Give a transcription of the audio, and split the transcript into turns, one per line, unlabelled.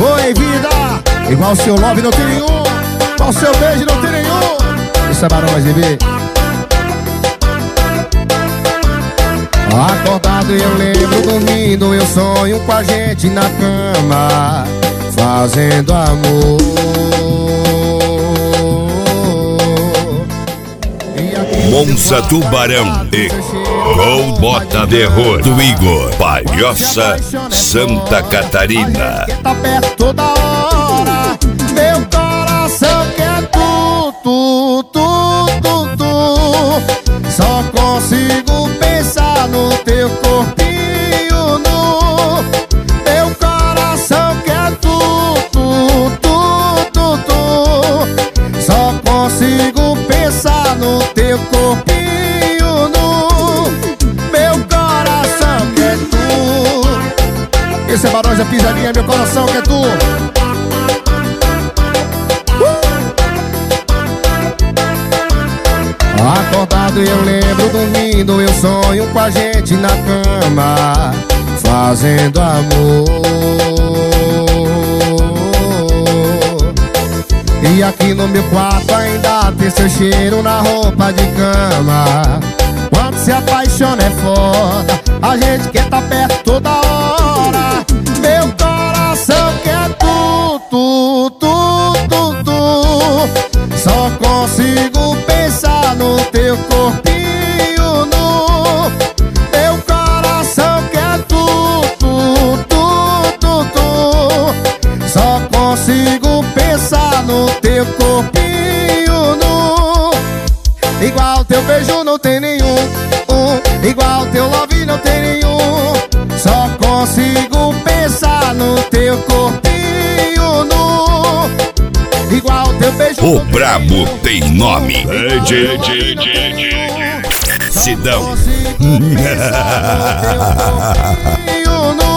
Oi, vida, igual seu love não tem nenhum, igual seu beijo não tem nenhum. Isso é Barões, bebê. Acordado eu lembro, dormindo eu sonho com a gente na cama, fazendo amor.
Monza Tubarão e Gol Bota de Ror do Igor Palhoça, Santa Catarina.
Tá perto toda hora, meu coração quer tu. Só consigo pensar no teu corpinho nu. Meu coração quer tu. Só consigo pensar no teu corpinho nu. Meu coração quer tu. Esse é Barões da Pisadinha, meu coração quer tu. Acordado eu lembro, dormindo eu sonho com a gente na cama, fazendo amor. E aqui no meu quarto ainda tem seu cheiro na roupa de cama. Quando se apaixona é foda, a gente quer tá perto toda hora. Meu coração quer tu. Só consigo pensar no teu corpinho nu. Meu coração quer tu. Só consigo pensar no teu corpinho nu. Igual teu beijo não tem nenhum, igual teu love não tem nenhum. Só consigo pensar no teu corpinho nu. Igual teu beijo.
O brabo tem nome. Sidão.
Sidão.